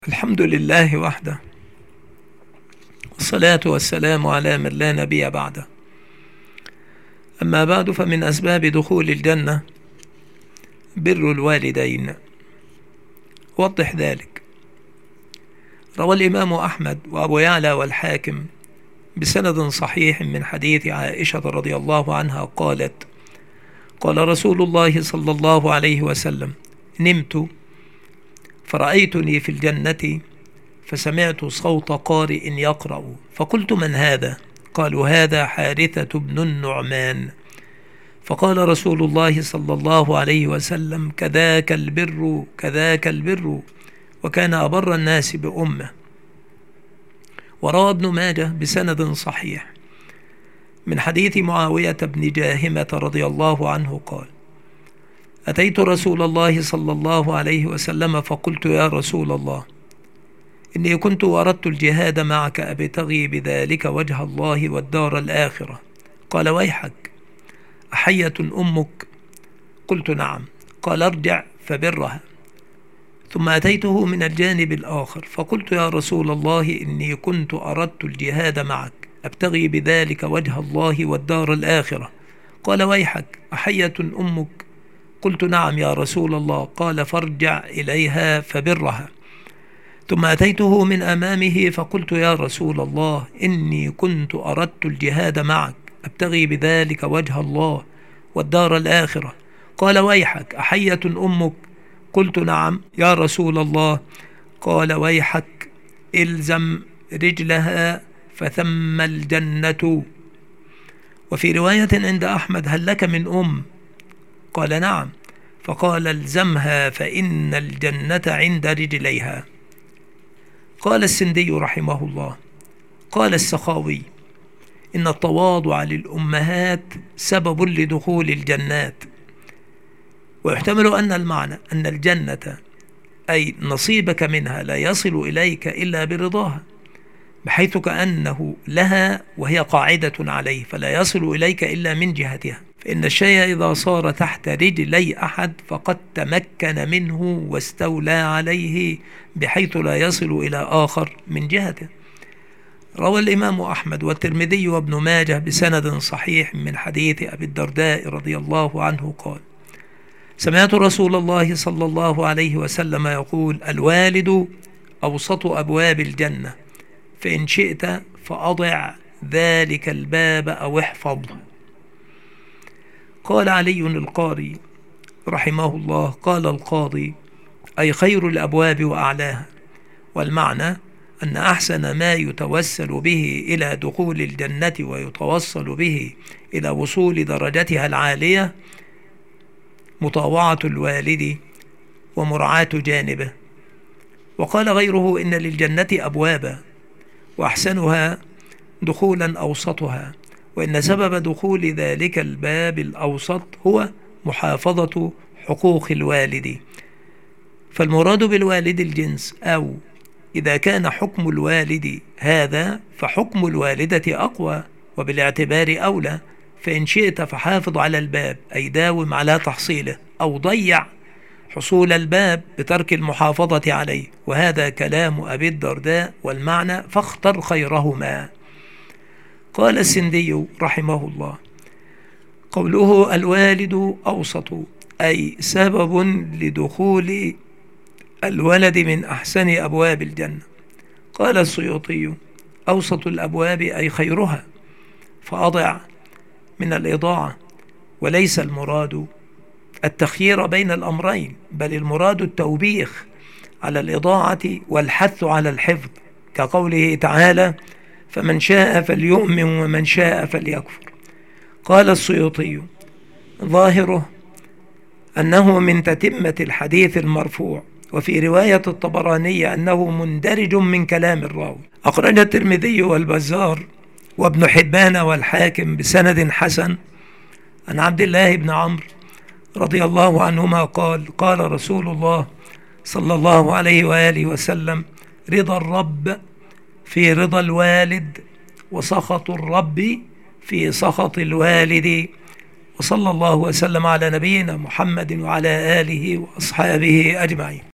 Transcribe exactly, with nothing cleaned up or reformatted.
الحمد لله وحده، والصلاة والسلام على من لا نبي بعده. أما بعد، فمن أسباب دخول الجنة بر الوالدين. وضح ذلك. روى الإمام أحمد وأبو يعلى والحاكم بسند صحيح من حديث عائشة رضي الله عنها قالت: قال رسول الله صلى الله عليه وسلم: نمت فرأيتني في الجنة فسمعت صوت قارئ يقرأ، فقلت: من هذا؟ قالوا: هذا حارثة بن النعمان. فقال رسول الله صلى الله عليه وسلم: كذاك البر كذاك البر، وكان أبر الناس بأمه. وروى ابن ماجه بسند صحيح من حديث معاوية بن جاهمة رضي الله عنه قال: أتيت رسول الله صلى الله عليه وسلم فقلت: يا رسول الله، إني كنت أردت الجهاد معك أبتغي بذلك وجه الله والدار الآخرة. قال: ويحك، أحية أمك؟ قلت: نعم. قال: ارجع فبرها. ثم أتيته من الجانب الآخر فقلت: يا رسول الله، إني كنت أردت الجهاد معك أبتغي بذلك وجه الله والدار الآخرة. قال: ويحك، أحية أمك؟ قلت: نعم يا رسول الله. قال: فارجع إليها فبرها. ثم أتيته من أمامه فقلت: يا رسول الله، إني كنت أردت الجهاد معك أبتغي بذلك وجه الله والدار الآخرة. قال: ويحك، أحية أمك؟ قلت: نعم يا رسول الله. قال: ويحك، إلزم رجلها فثم الجنة. وفي رواية عند أحمد: هل لك من أم؟ قال: نعم. فقال: الزمها فإن الجنة عند رجليها. قال السندي رحمه الله: قال السخاوي: إن التواضع للأمهات سبب لدخول الجنات. ويحتمل أن المعنى أن الجنة أي نصيبك منها لا يصل إليك إلا برضاها، بحيث كأنه لها وهي قاعدة عليه، فلا يصل إليك إلا من جهتها. فإن الشيء إذا صار تحت رجلي أحد فقد تمكن منه واستولى عليه، بحيث لا يصل إلى آخر من جهته. روى الإمام أحمد والترمذي وابن ماجه بسند صحيح من حديث أبي الدرداء رضي الله عنه قال: سمعت رسول الله صلى الله عليه وسلم يقول: الوالد أوسط أبواب الجنة، فإن شئت فأضع ذلك الباب أو احفظه. قال علي القاري رحمه الله: قال القاضي: أي خير الأبواب وأعلاها. والمعنى أن أحسن ما يتوسل به إلى دخول الجنة ويتوصل به إلى وصول درجتها العالية مطاوعة الوالد ومراعاة جانبه. وقال غيره: إن للجنة أبوابا، وأحسنها دخولا أوسطها، وإن سبب دخول ذلك الباب الأوسط هو محافظة حقوق الوالد. فالمراد بالوالد الجنس، أو إذا كان حكم الوالد هذا فحكم الوالدة أقوى وبالاعتبار أولى. فإن شئت فحافظ على الباب، أي داوم على تحصيله، أو ضيع حصول الباب بترك المحافظة عليه. وهذا كلام أبي الدرداء، والمعنى: فاختر خيرهما. قال السندي رحمه الله: قوله الوالد أوسط أي سبب لدخول الولد من أحسن أبواب الجنة. قال السيوطي: أوسط الأبواب أي خيرها، فأضع من الإضاعة، وليس المراد التخيير بين الأمرين، بل المراد التوبيخ على الإضاعة والحث على الحفظ، كقوله تعالى: فمن شاء فليؤمن ومن شاء فليكفر. قال السيوطي: ظاهره أنه من تتمة الحديث المرفوع، وفي رواية الطبراني أنه مندرج من كلام الراوي. أخرج الترمذي والبزار وابن حبان والحاكم بسند حسن عن عبد الله بن عمرو رضي الله عنهما قال: قال رسول الله صلى الله عليه وآله وسلم: رضا الرب في رضا الوالد، وسخط الرب في سخط الوالد. وصلى الله وسلم على نبينا محمد وعلى آله وأصحابه أجمعين.